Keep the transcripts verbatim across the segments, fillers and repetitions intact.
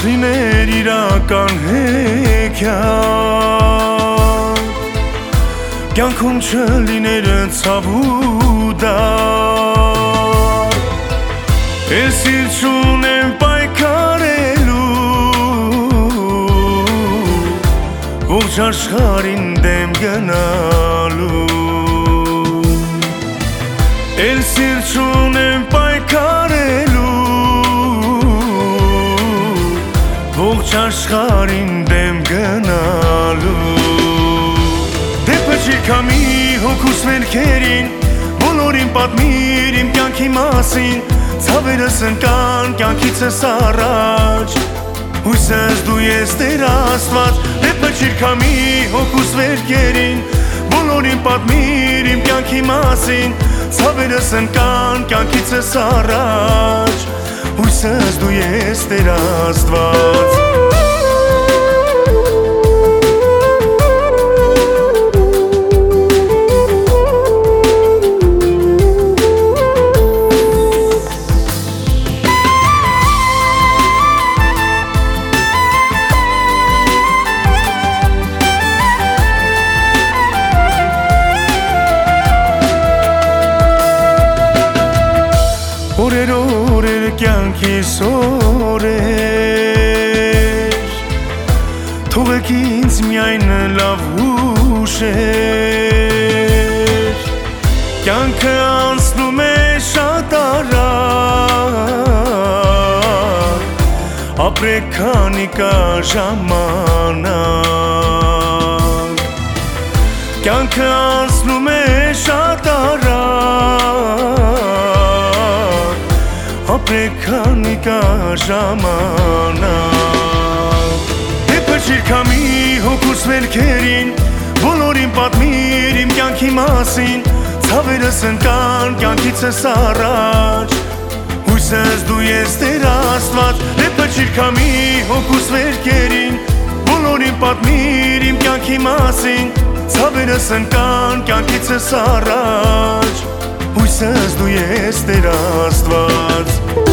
լիներ իրական հեքիաթ, կյանքում չլիներ ցավ ու դար, ես սիրտ չունեմ պայքարելու, ողջ աշխարհին դեմ գնալու, էլ սիրտ չունեմ պայքարելու, ողջ աշխարհին դեմ գնալու, դեպը չի քամի հոգուս վերքերին, բոլորին պատմիր իմ կյանքի մասին, ցավերս ընկան կյանքիցս առաջ, հույսս դու ես Տեր Աստված, դեպը չի քամի հոգուս վերքերին, բոլորին պատմիր իմ կյանքի մասին, ցավերս ընկան կյանքիցս առաջ, հույսս դու ես Տեր Աստված։ Օրեր օրեր կյանքիս օրեր, թողեք ինձ միայն լավ հուշեր, կյանքը անցնում է շատ արագ, ապրեք քանի կա ժամանակ, կյանքը անցնում է շատ արագ, ապրեք քանի կա ժամանակ, դեպը չի քամի հոգուս վերքերին, բոլորին պատմիր իմ կյանքի մասին, ցավերս ընկան կյանքիցս առաջ, հույսս դու ես Տեր Աստված, դեպը չի քամի հոգուս վերքերին, բոլորին պատմիր իմ կյանքի մասին, ցավերս ընկան կյանքիցս առաջ, հույսս դու ես Տեր Աստված։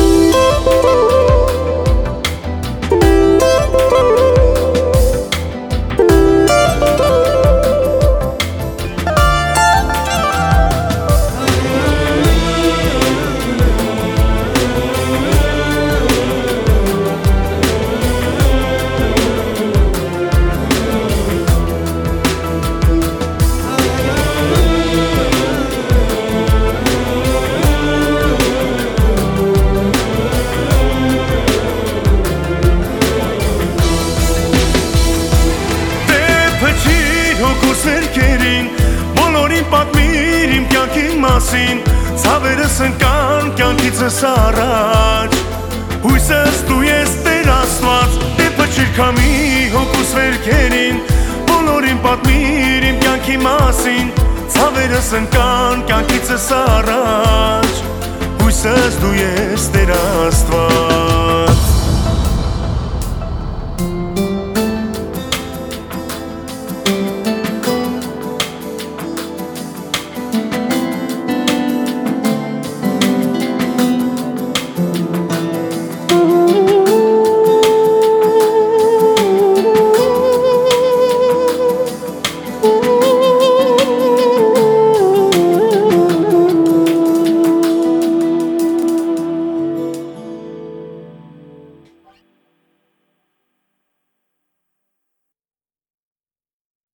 Հոգուս վերքերին, բոլորին պատմիր իմ կյանքի մասին, ցավերս ընկան կյանքիցս առաջ, հույսս դու ես Տեր Աստված, դեպը չի քամի հոգուս վերքերին, բոլորին պատմիր իմ կյանքի մասին, ցավերս ընկան կյանքիցս առաջ, հույսս դու ես Տեր Աստված։